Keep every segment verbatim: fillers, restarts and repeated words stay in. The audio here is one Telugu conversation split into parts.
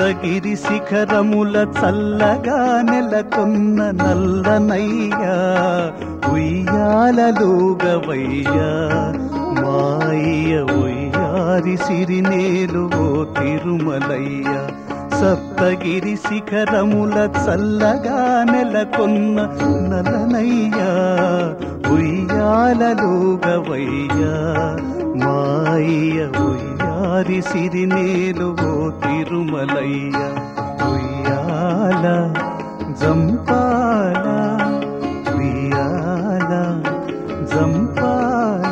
సప్తగిరి శిఖరముల చల్లగా నెలకొన్న నల్లనయ్యా ఉయ్యాలలోగవయ్యా మాయ ఉయ్యారి సిరినేలు ఓ తిరుమలయ్య. సప్తగిరి శిఖరముల చల్లగా నెలకొన్న నల్లనయ్యా ఉయ్యాలలోగవయ్యా మాయ ఉయ్యారి సిరినేలు ఓ తిరుమలయ్య. ఉయ్యాల జంపాల ఉయ్యాల జంపాల.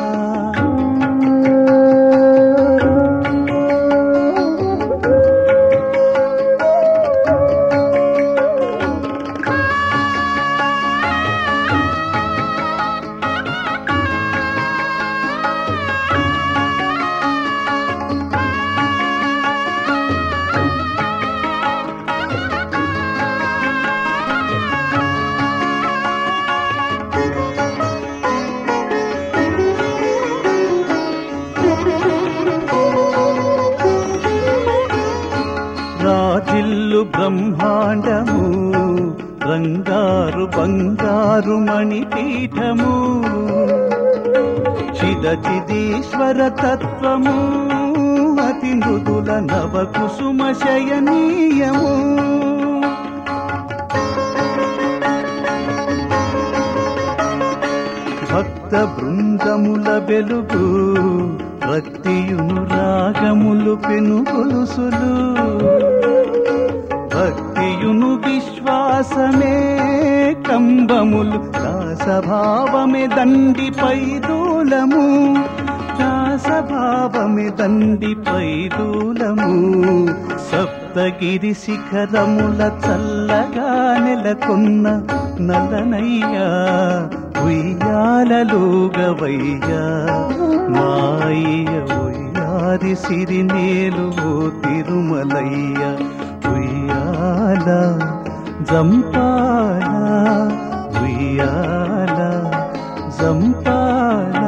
రాజిల్లు బ్రహ్మాండము రంగారు బంగారు మణిపీఠము చిదచిదీశ్వర తత్వము అతి మృదుల నవ కుసుమ శయనీయము. భక్త బృందముల వెలుగు భక్తియును రాగములు పెను గొలుసులు భక్తియును విశ్వాసమే కంబములు దాసభావమే దండిపై దూలము దాసభావమే దండిపై దూలము. సప్తగిరి శిఖరముల చల్లగా నెలకొన్న నల్లనయ్యా ఉయ్యాలలోగవయ్యా మాయ ఉయ్యారి సిరినేలు ఓ తిరుమలయ్య. ఉయ్యాల జంపాల ఉయ్యాల జంపాల.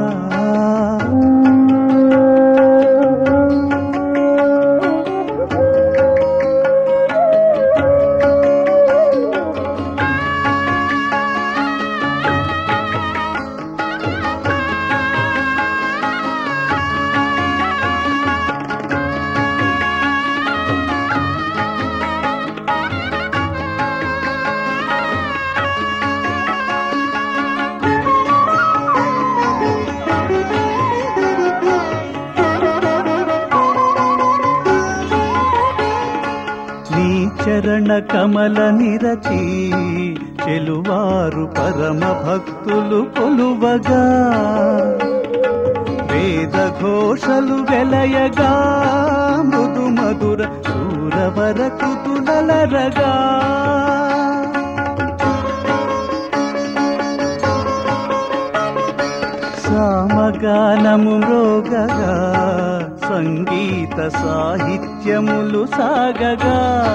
చరణ కమల నిరతి చెలువారు పరమ భక్తులు కొలువగా వేద ఘోషలు వెలయగా మృదు మధుర సూరవర కృతులరగా సామగానము మ్రోగగా సంగీత సాహిత్యములు సాగగా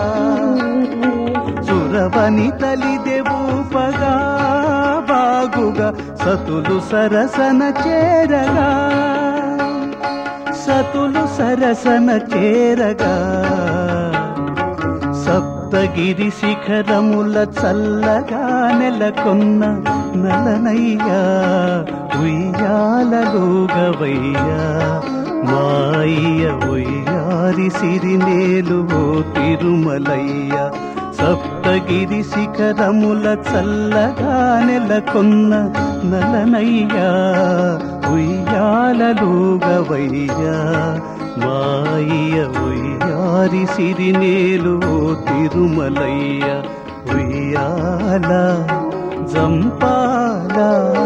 సురవని తలిదెవూపగా బాగుగా సతులు సరసన చేరగా సతులు సరసన చేరగా. సప్తగిరి శిఖరముల చల్లగా నెలకొన్న నల్లనయ్యా ఉయ్యాలలోగవయ్యా మాయ ఉయ్యారి సిరినేలు ఓ తిరుమలయ్య. సప్తగిరి శిఖరముల చల్లగా నెలకొన్న నల్లనయ్యా ఉయ్యాలలోగవయ్యా మాయ ఉయ్యారి సిరినేలు ఓ తిరుమలయ్య. ఉయ్యాల జంపాల